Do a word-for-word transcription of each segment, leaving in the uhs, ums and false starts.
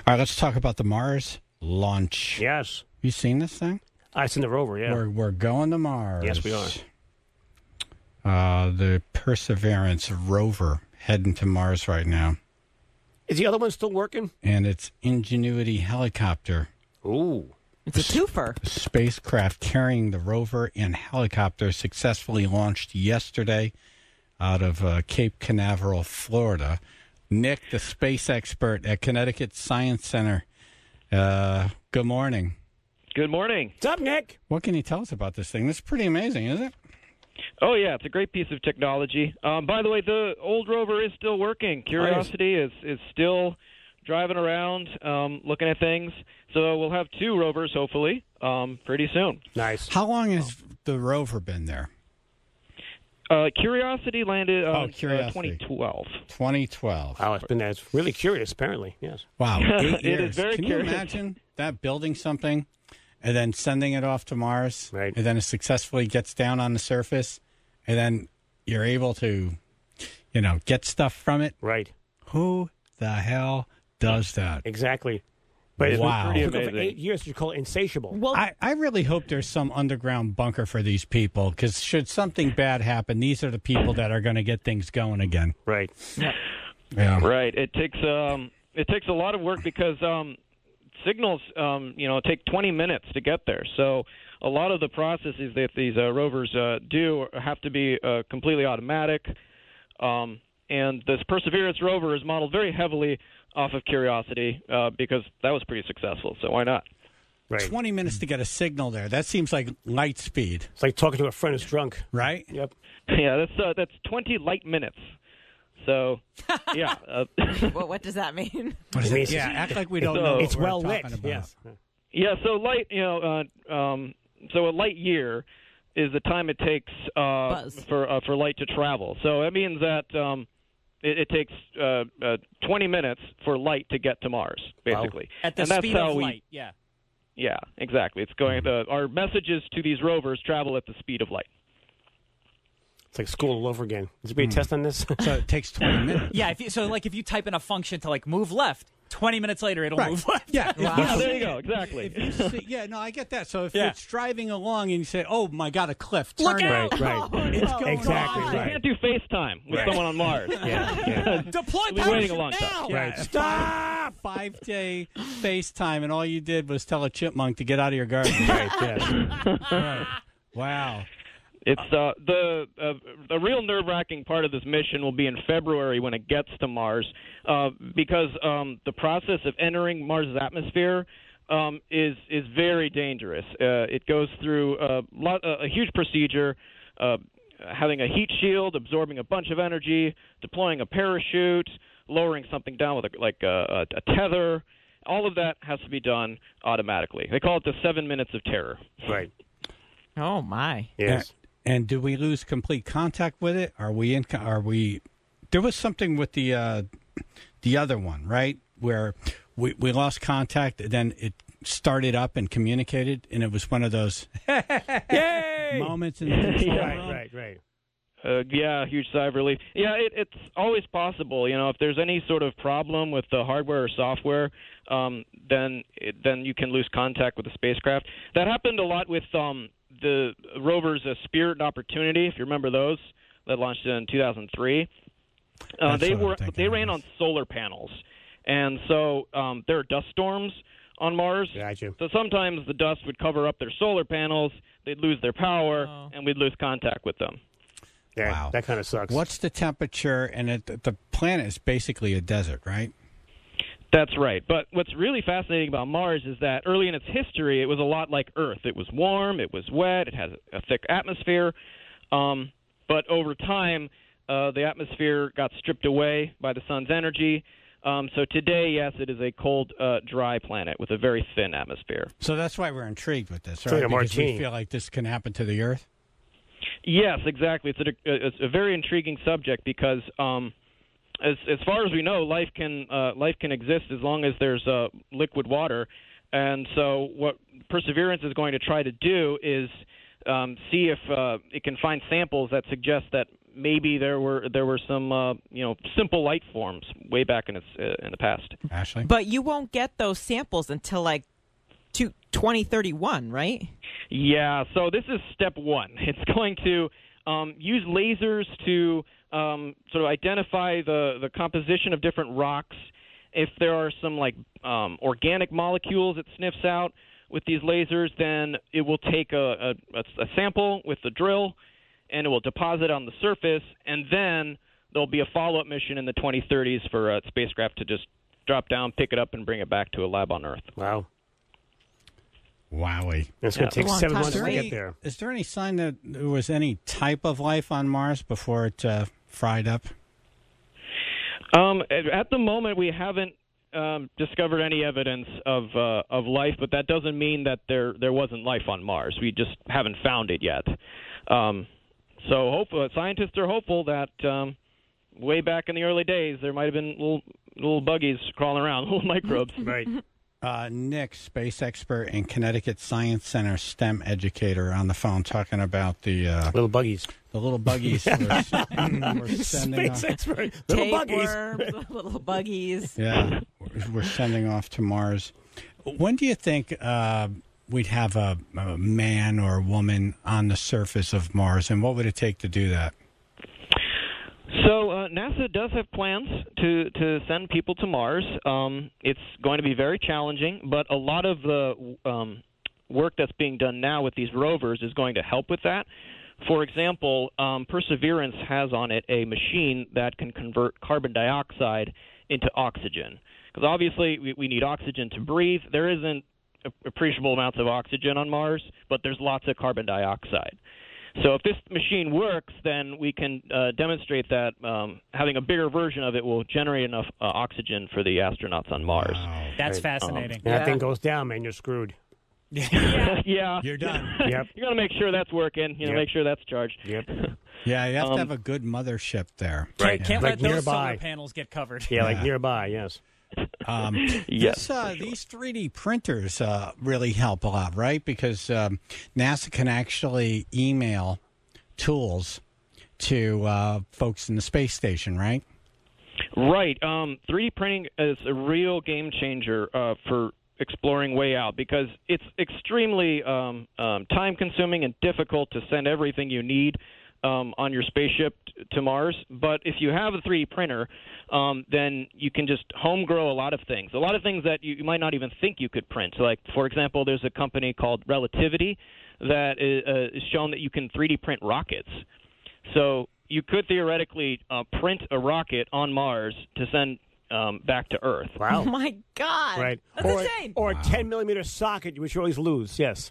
All right, let's talk about the Mars launch. Yes. You seen this thing? I've seen the rover, yeah. We're, we're going to Mars. Yes, we are. Uh, the Perseverance rover heading to Mars right now. Is the other one still working? And it's Ingenuity helicopter. Ooh. It's a twofer. The spacecraft carrying the rover and helicopter successfully launched yesterday out of uh, Cape Canaveral, Florida. Nick, the space expert at Connecticut Science Center. Uh, good morning. Good morning. What's up, Nick? What can you tell us about this thing? This is pretty amazing, isn't it? Oh, yeah, it's a great piece of technology. Um, by the way, the old rover is still working. Curiosity is, is still driving around, um, looking at things. So we'll have two rovers, hopefully, um, pretty soon. Nice. How long has the rover been there? Uh, Curiosity landed Oh, on Curiosity. uh, twenty twelve. twenty twelve. Oh, it's been there. It's really curious, apparently. Yes. Wow, eight It years. is very Can curious. you imagine that, building something and then sending it off to Mars, Right. and then it successfully gets down on the surface, and then you're able to, you know, get stuff from it? Right. Who the hell does that? Exactly. But it's Wow. been Pretty for amazing. eight years. You call it insatiable. Well, I, I really hope there's some underground bunker for these people, because should something bad happen, these are the people that are going to get things going again. Right. Yeah. Right. It takes um, it takes a lot of work because um, signals, um, you know, take twenty minutes to get there. So a lot of the processes that these uh, rovers uh, do have to be uh, completely automatic. Um, and this Perseverance rover is modeled very heavily off of Curiosity uh, because that was pretty successful. So why not? Right. twenty minutes to get a signal there. That seems like light speed, It's like talking to a friend who's drunk. right? Yep. Yeah, that's uh, that's twenty light minutes. So yeah. Uh, well, what does that mean? What is It it? means- Yeah, act like we don't So- know what It's we're well lit. talking about. Yes. Yeah, so light, you know, uh, um, so a light year is the time it takes uh, Buzz. for uh, for light to travel. So that means that um, it, it takes uh, uh, twenty minutes for light to get to Mars, basically. At the and that's speed how of we, light, yeah. Yeah, exactly. It's going. The, our messages to these rovers travel at the speed of light. It's like school all over again. Is there a test on this? So it takes twenty minutes. Yeah, if you, so like if you type in a function to like move left, twenty minutes later it'll Right. move left. Yeah. If Wow. you Yeah, there see- you go. Exactly. If you see, yeah, no, I get that. So if Yeah. it's driving along and you say, "Oh my God, a cliff," turn Look it. out! Right, right. It's going Exactly on. You right. can't do FaceTime with Right. someone on Mars. Yeah, yeah. Deploy We'll be waiting parachute a long time. now! Yeah, Right. a Stop! Five, five day FaceTime, and all you did was tell a chipmunk to get out of your garden. Right, yes. Right. Wow. It's uh, the uh, the real nerve-wracking part of this mission will be in February when it gets to Mars, uh, because um, the process of entering Mars' atmosphere um, is is very dangerous. Uh, it goes through a lot, uh, a huge procedure, uh, having a heat shield, absorbing a bunch of energy, deploying a parachute, lowering something down with a, like a, a tether. All of that has to be done automatically. They call it the seven minutes of terror. Right. Oh, my. Yes. And do we lose complete contact with it? Are we in? Are we? There was something with the uh, the other one, right? Where we we lost contact, and then it started up and communicated, and it was one of those Yay! moments in the control Right, room. right, right. Uh, yeah, huge sigh of relief. Yeah, it, it's always possible. You know, if there's any sort of problem with the hardware or software, um, then it, then you can lose contact with the spacecraft. That happened a lot with um, the rovers uh, Spirit and Opportunity, if you remember those, that launched in two thousand three. Uh, That's they what I'm were thinking they of. ran on solar panels, and so um, there are dust storms on Mars. Gotcha. So sometimes the dust would cover up their solar panels, they'd lose their power, Oh. and we'd lose contact with them. Yeah, Wow. that kind of sucks. What's the temperature? And it, the planet is basically a desert, right? That's right. But what's really fascinating about Mars is that early in its history, it was a lot like Earth. It was warm, it was wet, it has a thick atmosphere. Um, but over time, uh, the atmosphere got stripped away by the sun's energy. Um, so today, yes, it is a cold, uh, dry planet with a very thin atmosphere. So that's why we're intrigued with this, like right? a Because we martini. feel like this can happen to the Earth. Yes, exactly. It's a, it's a very intriguing subject because, um, as as far as we know, life can uh, life can exist as long as there's uh, liquid water. And so, what Perseverance is going to try to do is um, see if uh, it can find samples that suggest that maybe there were there were some uh, you know simple light forms way back in its uh, in the past. Ashley? But you won't get those samples until like two, twenty thirty-one, right? Yeah, so this is step one. It's going to um, use lasers to um, sort of identify the, the composition of different rocks. If there are some like um, organic molecules it sniffs out with these lasers, then it will take a, a, a sample with the drill, and it will deposit on the surface, and then there'll be a follow-up mission in the twenty thirties for a spacecraft to just drop down, pick it up, and bring it back to a lab on Earth. Wow. Wowie. It's Yeah. going to take Long seven time months to to wait. get there. Is there any sign that there was any type of life on Mars before it uh, fried up? Um, at at the moment, we haven't um, discovered any evidence of uh, of life, but that doesn't mean that there there wasn't life on Mars. We just haven't found it yet. Um, so, hope, uh, scientists are hopeful that um, way back in the early days, there might have been little little buggies crawling around, little microbes. Right. Uh, Nick, space expert and Connecticut Science Center STEM educator, on the phone talking about the uh, Little buggies. the little buggies we're, we're sending Space off. expert. Little buggies. Tapeworms, little buggies. Yeah, we're- we're sending off to Mars. When do you think uh, we'd have a, a man or a woman on the surface of Mars, and what would it take to do that? So uh, NASA does have plans to, to send people to Mars. Um, it's going to be very challenging, but a lot of the um, work that's being done now with these rovers is going to help with that. For example, um, Perseverance has on it a machine that can convert carbon dioxide into oxygen. Because obviously we, we need oxygen to breathe. There isn't appreciable amounts of oxygen on Mars, but there's lots of carbon dioxide. So if this machine works, then we can uh, demonstrate that um, having a bigger version of it will generate enough uh, oxygen for the astronauts on Mars. Wow. That's Right. fascinating. And that Yeah. thing goes down, man, you're screwed. yeah. You're done. Yep. You got to make sure that's working. You know, Yep. make sure that's charged. Yep. Yeah, you have Um, to have a good mothership there. Right. Can't Like let those nearby. solar panels get covered. Yeah, like Yeah. nearby, yes. Um, Yes. this, uh, these three D printers uh, really help a lot, right? Because um, NASA can actually email tools to uh, folks in the space station, right? Right. Um, three D printing is a real game changer uh, for exploring way out because it's extremely um, um, time-consuming and difficult to send everything you need um, on your spaceship t- to Mars. But if you have a three D printer, um, then you can just home grow a lot of things, a lot of things that you, you might not even think you could print. So like, for example, there's a company called Relativity that is, uh, is shown that you can three D print rockets. So you could theoretically uh, print a rocket on Mars to send um, back to Earth. Oh Wow. my God. Right. That's or, insane. or a ten millimeter socket, which you always lose, yes.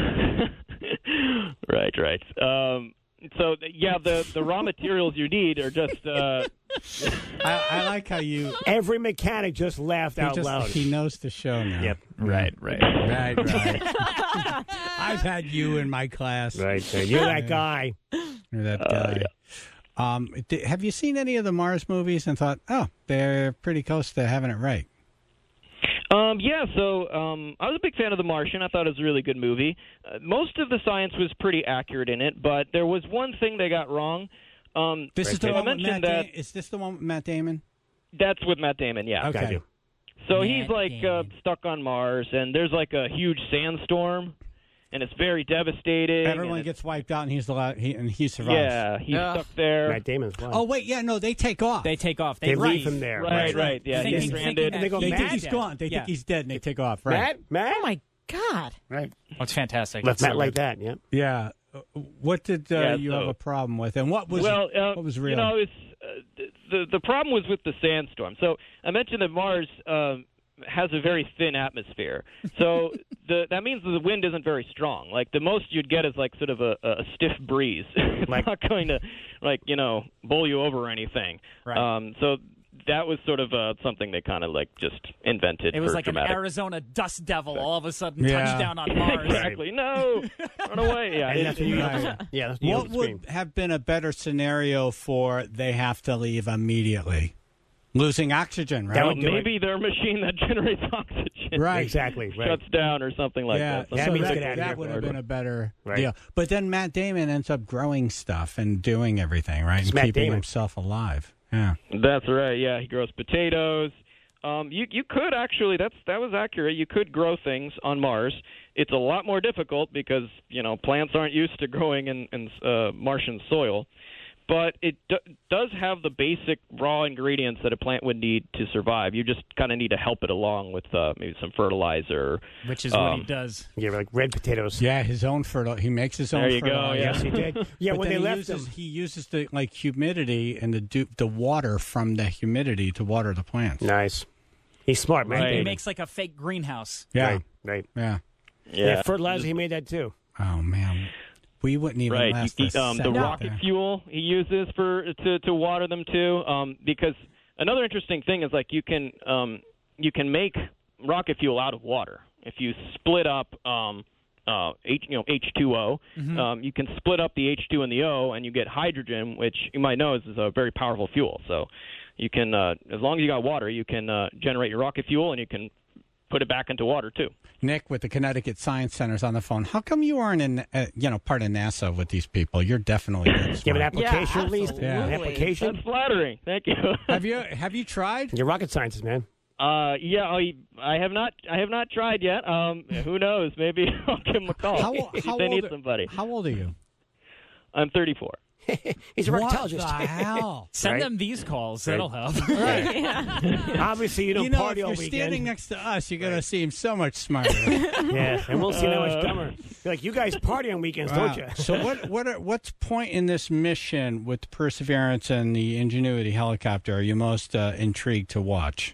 Right, right. Um, so yeah, the the raw materials you need are just uh, I, I like how you. Every mechanic just laughed He, out just, loud. he knows the show now. Yep. Right, right. Right, right. I've had you in my class. Right. So you're that guy. You're that guy. Um, di- have you seen any of the Mars movies and thought, oh, they're pretty close to having it right? Um, yeah, so um, I was a big fan of The Martian. I thought it was a really good movie. Uh, most of the science was pretty accurate in it, but there was one thing they got wrong. Um, This is the so I one with Matt mentioned that Da- Is this the one with Matt Damon? that's with Matt Damon, yeah. Okay. Got you. So Matt he's like uh, Damon. stuck on Mars, and there's like a huge sandstorm, and it's very devastating. Everyone and gets wiped out, and he's the la- he and he survives. yeah, he's Ugh. stuck there. Matt Damon's one. Oh wait, yeah, no, they take off. They take off. They, they leave leave him there. Right, right, yeah, Thinking- he's thinking stranded. that They go, they he's think Matt? he's dead. gone. They Yeah. think he's dead, and they take off. Right. Matt? Matt? Oh my God. Right. Oh, it's fantastic. Left It's so Matt like good. that, yeah. Yeah. Uh, What did uh, Yeah, you so- have a problem with, and what was well, uh, what was real? you know, it's uh, the the problem was with the sandstorm. So I mentioned that Mars um, has a very thin atmosphere, so the that means that the wind isn't very strong. Like the most you'd get is like sort of a, a stiff breeze. It's Like- not going to like you know bowl you over or anything. Right. Um, so that was sort of uh, something they kind of like just invented. It was for like dramatic. an Arizona dust devil all of a sudden Yeah. touchdown on Mars. Exactly. No, run away. Yeah. And it- that's when you Right. yeah, that's when you What look at the screen. would have been a better scenario for they have to leave immediately? Losing oxygen, right? That Well, would do maybe their machine that generates oxygen Right. Exactly. Right. shuts down or something like yeah, that. Yeah, so we that, get out of that here. would have been a better Right. deal. But then Matt Damon ends up growing stuff and doing everything, right? It's and Matt keeping Damon. himself alive. Yeah. That's right. Yeah, he grows potatoes. Um, you you could actually that's that was accurate. You could grow things on Mars. It's a lot more difficult because you know plants aren't used to growing in, in uh, Martian soil. But it do, does have the basic raw ingredients that a plant would need to survive. You just kind of need to help it along with uh, maybe some fertilizer. Which is what Um, he does. Yeah, like red potatoes. Yeah, his own fertilizer. He makes his own There you go, fertilizer. yeah. Yes, he did. Yeah, But when then they he left uses, him. he uses the like humidity and the du- the water from the humidity to water the plants. Nice. He's smart, man. Right. He David. makes like a fake greenhouse. Yeah, Right, right. yeah. Yeah, Yeah, fertilizer, he made that too. Oh man, we wouldn't even right. last He- a he- um, the second rocket there. fuel he uses for to to water them too. Um, because another interesting thing is like you can um, you can make rocket fuel out of water if you split up um, uh, H, you know H two O. Mm-hmm. Um, you can split up the H two and the O, and you get hydrogen, which you might know is, is a very powerful fuel. So you can, uh, as long as you got water, you can uh, generate your rocket fuel, and you can put it back into water too. Nick with the Connecticut Science Center's on the phone. How come you aren't in, uh, you know, part of NASA with these people? You're definitely good. You have an smart. application at least? absolutely. An That's application? flattering. Thank you. Have you have you tried? You're rocket scientist, man. Uh, yeah, I, I have not. I have not tried yet. Um, who knows? Maybe I'll give them a call. How, if how they old, need somebody. How old are you? I'm thirty-four. He's a What rocketologist. the hell? Send Right. them these calls. That'll help. Obviously, you don't You know, party if all you're weekend. standing next to us, you're going to seem so much smarter. Yeah, and we'll see how Uh, much dumber. You're like, you guys party on weekends, Wow. don't you? So what what are, what's point in this mission with the Perseverance and the Ingenuity helicopter are you most uh, intrigued to watch?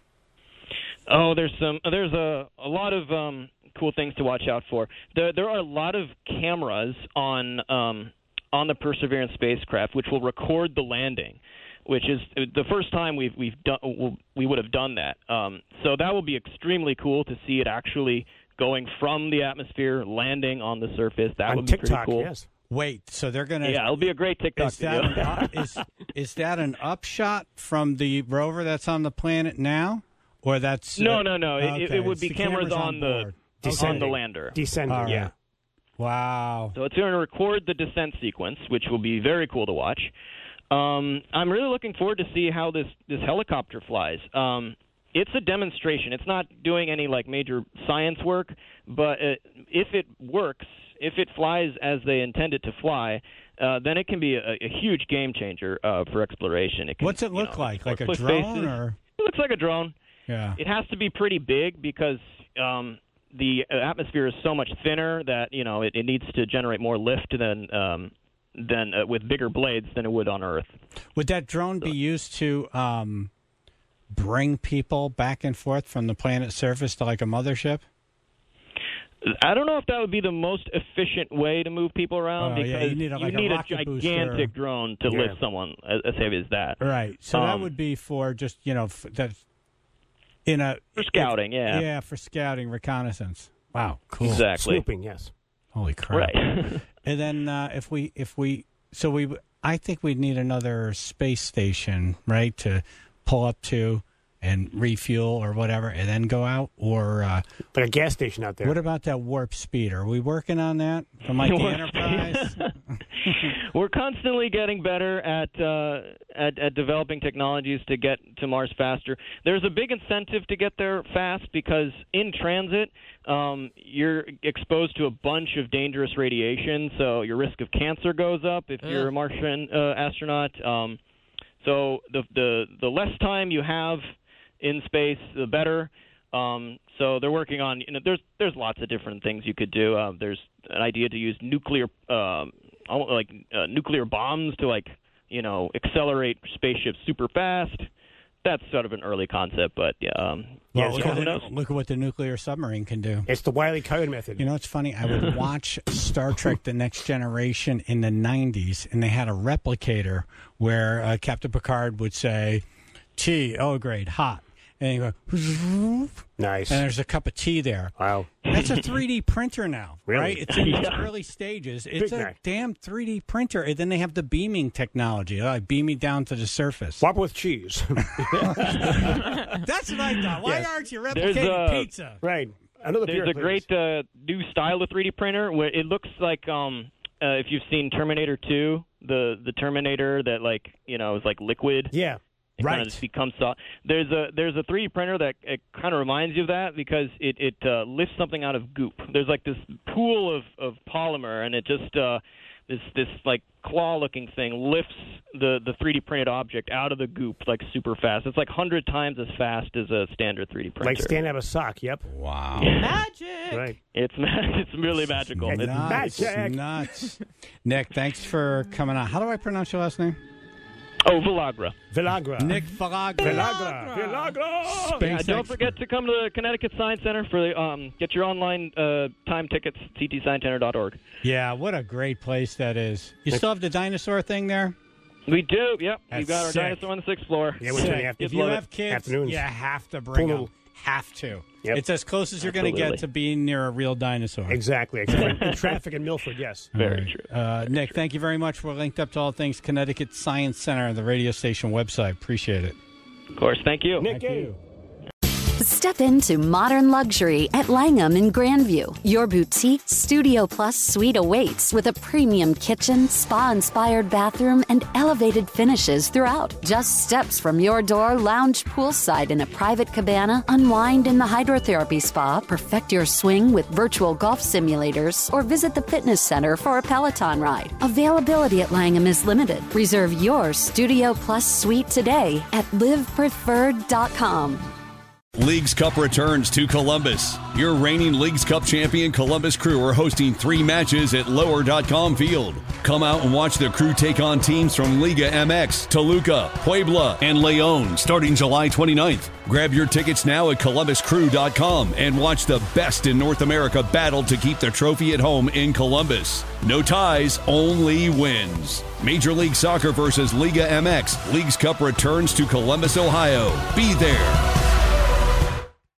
Oh, there's some. There's a a lot of um, cool things to watch out for. There there are a lot of cameras on um, on the Perseverance spacecraft, which will record the landing, which is the first time we've we've done we would have done that. Um, so that will be extremely cool to see it actually going from the atmosphere, landing on the surface. That On would be TikTok, pretty cool. yes. Wait, so they're going to Yeah, it'll be a great TikTok is that video. an up, is is that an upshot from the rover that's on the planet now, or that's No, uh, no, no. It, it- okay, it would it's be the cameras, on, the board. on Descending. the lander. Descending, All right. yeah. Wow. So it's going to record the descent sequence, which will be very cool to watch. Um, I'm really looking forward to see how this, this helicopter flies. Um, it's a demonstration. It's not doing any like major science work, but uh, if it works, if it flies as they intend it to fly, uh, then it can be a, a huge game changer uh, for exploration. It can, What's it you look know, like? Like a cliff drone, faces. or It looks like a drone. yeah? It has to be pretty big because um, the atmosphere is so much thinner that you know it, it needs to generate more lift than um, than uh, with bigger blades than it would on Earth. Would that drone be used to um, bring people back and forth from the planet's surface to like a mothership? I don't know if that would be the most efficient way to move people around Oh, because yeah, you need a- like a rocket gigantic booster. drone to Yeah. lift someone as, as heavy as that. Right. So that Um, would be for just you know f- that in a For scouting, yeah. yeah, for scouting reconnaissance. Wow, cool. Exactly. Swooping, yes. Holy crap! Right. And then uh, if we if we so we I think we'd need another space station, right, to pull up to and refuel or whatever, and then go out. Or uh, Like a gas station out there. what about that warp speed? Are we working on that from like the Warp Enterprise? We're constantly getting better at, uh, at at developing technologies to get to Mars faster. There's a big incentive to get there fast because in transit, um, you're exposed to a bunch of dangerous radiation, so your risk of cancer goes up if you're a Martian uh, astronaut. Um, so the the the less time you have in space, the better. Um, so they're working on. You know, there's there's lots of different things you could do. Uh, there's an idea to use nuclear, um, almost like uh, nuclear bombs to like you know accelerate spaceships super fast. That's sort of an early concept, but yeah, um, Well, Yeah, look, so at who the, knows? look at what the nuclear submarine can do. It's the Wile E. Coyote method. You know, it's funny. I would watch Star Trek: The Next Generation in the nineties, and they had a replicator where uh, Captain Picard would say, "T, oh, great, hot." and you go, Nice. and there's a cup of tea there. Wow. That's a three D printer now, Really? right? It's in its early stages. It's Big a Mac. damn three D printer. And then they have the beaming technology, like beaming down to the surface. Whopper with cheese. That's what I thought. Why Yes. aren't you There's, replicating uh, pizza? Right. Another There's beer, a please. great uh, new style of three D printer where it looks like um, uh, if you've seen Terminator two, the the Terminator that like you know is like liquid. Yeah. It kind of just becomes soft. There's a there's a three D printer that it kind of reminds you of that because it it uh, lifts something out of goop. There's like this pool of, of polymer, and it just uh, this this like claw looking thing lifts the the three D printed object out of the goop like super fast. It's like one hundred times as fast as a standard three D printer. Like stand out of a sock. Yep. Wow. Magic. Right. It's it's really magical. It's It's, Nuts. magic. Nuts. Nick, thanks for coming on. How do I pronounce your last name? oh, Villagra. Villagra. Nick Villagra. Villagra. Villagra. Yeah, Space don't expert. forget to come to the Connecticut Science Center for the, um, get your online uh, time tickets, c t science center dot org. Yeah, what a great place that is. You still have the dinosaur thing there? We do, yep. That's We've got our sick. dinosaur on the sixth floor. Yeah, we're doing the Sick. after- If you love have it. kids, Afternoons. you have to bring Pull them. them. Have to. Yep. It's as close as you're going to get Absolutely. to being near a real dinosaur. Exactly. Except in traffic in Milford, yes. Very true. Uh, Nick, thank you very much. We're linked up to all things Connecticut Science Center, the radio station website. Appreciate it. Of course, thank you. Nick Thank A. you. Step into modern luxury at Langham in Grandview. Your boutique Studio Plus suite awaits with a premium kitchen, spa-inspired bathroom, and elevated finishes throughout. Just steps from your door, lounge poolside in a private cabana, unwind in the hydrotherapy spa, perfect your swing with virtual golf simulators, or visit the fitness center for a Peloton ride. Availability at Langham is limited. Reserve your Studio Plus suite today at live preferred dot com. Leagues Cup returns to Columbus. Your reigning Leagues Cup champion Columbus Crew are hosting three matches at lower dot com Field. Come out and watch the Crew take on teams from Liga M X, Toluca, Puebla, and Leon starting July twenty-ninth. Grab your tickets now at columbus crew dot com and watch the best in North America battle to keep the trophy at home in Columbus. No ties, only wins. Major League Soccer versus Liga M X. Leagues Cup returns to Columbus, Ohio. Be there.